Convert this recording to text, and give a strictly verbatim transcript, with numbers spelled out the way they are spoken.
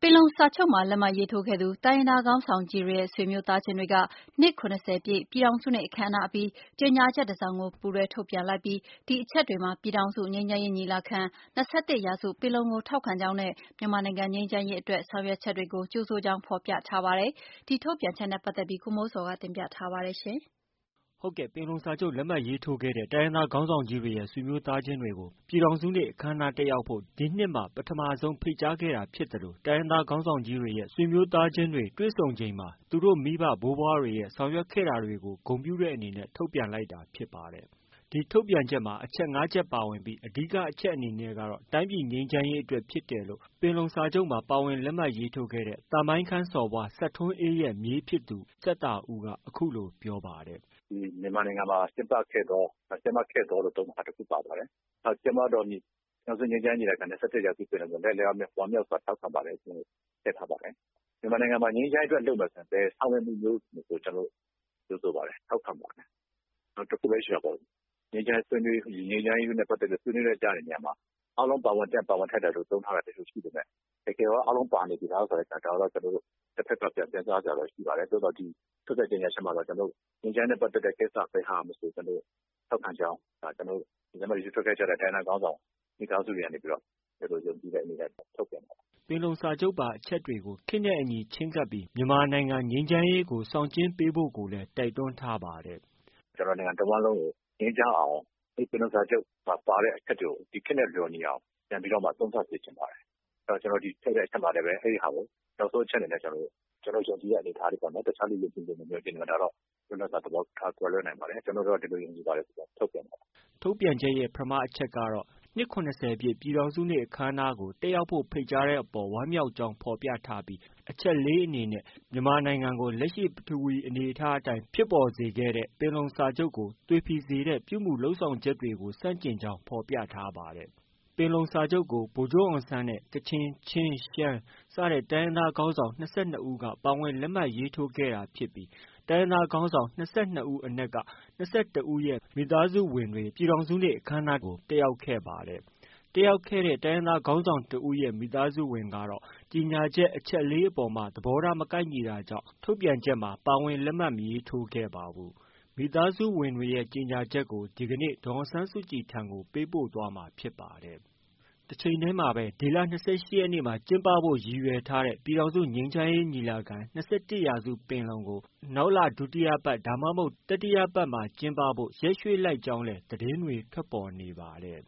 င်လုံစာချုပ်မှာလက်မှတ်ရေးထိုးခဲ့သူတိုင်းရင်းသားခေါင်းဆောင်ကြီးတွေရဲ့ဆွေမျိုးသားချင်းတွေကနှစ်၇၀ပြည့်ပြည်ထောင်စုနေ့အခမ်းအနားအပြီးကြေညာချက်တစ်စောင်ကိုပူးတွဲထုတ်ပြန်လိုက်ပြီးဒီအချက်တွေမှာပြည်ထောင်စုငြိမ်းချမ်းရေးညီလာခံ၂၁ရာစုပင်လုံကိုထောက်ခံကြောင်းနဲ့မြန်မာနိုင်ငံငြိမ်းချမ်းရေးအတွက်ဆောင်ရွက်ချက်တွေကိုကြိုဆိုကြောင်းဖော်ပြထားပါတယ်။ဒီထုတ်ပြန်ချက်နဲ့ပတ်သက်ပြီးကိုမိုးစော်ကတင်ပြထားပါတယ်ရှင်။ဟုတ်ကဲ့ပင်လုံစာချုပ်လက်မှတ်ရေးထိုးခဲ့တဲ့တိုင်းရင်းသားခေါင်းဆောင်ကြီးတွေရဲ့ဆွေမျိုးသားချင်းတွေကိုပြည်ထောင်စုနေ့အခမ်းအနားတက်ရောက်ဖို့ဒီနှစ်မှာပထမဆုံးဖိတ်ကြားခဲ့တာဖြစ်တယ်လို့တိုင်းရင်းသားခေါင်းဆောင်ကြီးတွေရဲ့ဆွေမျိုးသားချင်းတွေတွေ့ဆုံချိန်မှာသူတို့မိဘဘိုးဘွားတွေရဲ့ဆောင်ရွက်ခဲ့တာတွေကိုဂုဏ်ပြုတဲ့အနေနဲ့ထုတ်ပြန်လိုက်တာဖြစ်ပါတယ်။ဒီထုတ်ပြန်ချက်မှာအချက်၅ချက်ပါဝင်ပြီးအဓိကအချက်အနေနဲ့ကတော့တိုင်းပြည်ငြိမ်းချမ်းရေးအတွက်ဖြစ်တယ်လို့ပင်လုံစာချုပ်မှာပါဝင်လက်မှတ်ရေးထိုးခဲ့တဲ့သမိုင်းခန်းစော်ဘွားစက်ထွန်းအေးရဲ့မြေးဖြစ်သူစက်တာဦးကအခုလိုပြောပါတယ်။ "ဒီမြန်မာနိုင်ငံမှာကျင်းပခဲ့သောကျင်းပခဲ့သောလို့သုံးတာတစ်ခုပါပါတယ်။နောက်ကျင်းပတော်မူနောက်ဆုံးငြိမ်းချမ်းရေးညီလာခံ၂၁ရာစုပင်လုံကိုလက်လျောက်ဝမ်းမြောက်စွာထောက်ခံပါတယ်ဆိုထည့်ထားပါတယ်။မြန်မာနိုင်ငံမှာငြိမ်းချမ်းရေးအတွက်လုပ်မယ်ဆိုရင်ဘယ်ဆောင်ရွက်မှုမျိုးကိုကျွန်တော်တို့ပြောဆိုပါတယ်ထောက်ခံပါတယ်။နောက်တစ်ခုပဲရှိတာပေါ့ငြိမ်းချမ်းဆွေးနွေးငြိမ်းချမ်းရေးနဲ့ပတ်သက်ပြီးဆွေးနွေးတဲ့ကြားတဲ့နေရာမှာအားလုံးပါဝင်တက်ပါဝင်ထိုက်တယ်လို့သုံးထားတာတချို့ရှိတယ်မဲ့တကယ်တော့အားလုံးပါနေပြီလားဆိုတဲ့အခါတော့ကျွန်တော်တို့တစ်ဖက်ကပြန်ပြန်စားကြတော့ရှိပါတယ်တိုးတော့ဒီထုတ်တဲ့ကြေညာချက်မှာတော့ကျွန်တော်တို့ငြိမ်းချမ်းတဲ့ပတ်သက်တဲ့ကိစ္စပဲဟာမဆိုကျွန်တော်ထောက်ခံကြောင်းဒါကျွန်တော်ဒီမှာဒီထွက်ခဲ့ကြတဲ့တိုင်းနာကောင်းဆောင်မိသားစုတွေကနေပြီးတော့ဒီလိုယုံကြည်တဲ့အနေနဲ့ထုတ်ပြန်ပါတယ်ပင်လုံစာချုပ်ပါအချက်တွေကိုခေတ်နဲ့အညီချင်းကပ်ပြီးမြန်မာနိုင်ငံငြိမ်းချမ်းရေးကိုဆောင်ကျဉ်ပေးဖို့ကိုလည်းတိုက်တွန်းထားပါတယ်ကျွန်တော်နိုင်ငံတစ်ဝန်းလုံးကိုငြိမ်းချမ်းအောင်ဒီပင်လုံစာချုပ်မှာပါတဲ့အချက်တွေကိုဒီခေတ်နဲ့လျော်ညီအောင်ပြန်ပြီးတော့မှသုံးသပ်ပြချင်ပါတယ်အဲတော့ကျွန်တော်ဒီထည့်တဲ့အချက်မှာလည်းပဲအဲဒီဟာကိုနောက်ဆုံးအချက်အနေနဲ့ကျွန်တော်ကျွန်တော်ယုံကြည်တဲ့အနေအထားလေးပေါ့နော်တခြားလူလူချင်းချင်းမျိုးချင်းမှာဒါတော့လွတ်လပ်စွာသဘောထားကွဲလွဲနိုင်ပါတယ်ကျွန်တော်တို့ကဒီလိုယုံကြည်ပါတယ်ဆိုတော့ထုတ်ပြန်ပါတယ်ထုတ်ပြန်ချက်ရဲ့ပထမအချက်ကတော့နှစ်၇၀ပြည့်ပြည်ထောင်စုနေ့အခမ်းအနားကိုတက်ရောက်ဖို့ဖိတ်ကြားတဲ့အပေါ်ဝမ်းမြောက်ကြောင်းဖော်ပြထားပြီးအချက်လေးအနေနဲ့မြန်မာနိုင်ငံကိုလက်ရှိပထဝီအနေအထားအတိုင်းဖြစ်ပေါ်စေခဲ့တဲ့ပင်လုံစာချုပ်ကိုသွေဖီစေတဲ့ပြုမှုလုပ်ဆောင်ချက်တွေကိုဆန့်ကျင်ကြောင်းဖော်ပြထားပါတယ်ပင်လုံစာချုပ်ကိုဗိုလ်ချုပ်အောင်ဆန်းနဲ့ကချင်၊ချင်း၊ရှမ်း စတဲ့တိုင်းရင်းသားခေါင်းဆောင်၂၂ဦးကပါဝင်လက်မှတ်ရေးထိုးခဲ့တာဖြစ်ပြီးတိုင်းရင်းသားခေါင်းဆောင်၂၂ဦးအနက်က၂၁ဦးရဲ့မိသားစုဝင်တွေပြည်ထောင်စုနေ့အခမ်းအနားကိုတက်ရောက်ခဲ့ပါတယ်။တက်ရောက်ခဲ့တဲ့တိုင်းရင်းသားခေါင်းဆောင်တစ်ဦးရဲ့မိသားစုဝင်ကတော့ကြေညာချက်အချက်လေးအပေါ်မှာသဘောထားမကိုက်ညီတာကြောင့်ထုတ်ပြန်ချက်မှာပါဝင်လက်မှတ်မရေးထိုးခဲ့ပါဘူး။မိသားစုဝင်တွေရဲ့ကြေညာချက်ကိုဒီကနေ့ဒေါ်အောင်ဆန်းစုကြည်ထံကိုပေးပို့သွားမှာဖြစ်ပါတယ်။တချိန်တည်းမှာပဲဒီလ၂၈ရက်နေ့မှာကျင်းပဖို့ရည်ရွယ်ထားတဲ့ပြည်ထောင်စုငြိမ်းချမ်းရေးညီလာခံ၂၁ရာစုပင်လုံကိုနောက်လဒုတိယပတ်ဒါမှမဟုတ်တတိယပတ်မှာကျင်းပဖို့ရက်ရွှေ့လိုက်ကြောင်းလည်းသတင်းတွေထွက်ပေါ်နေပါတယ်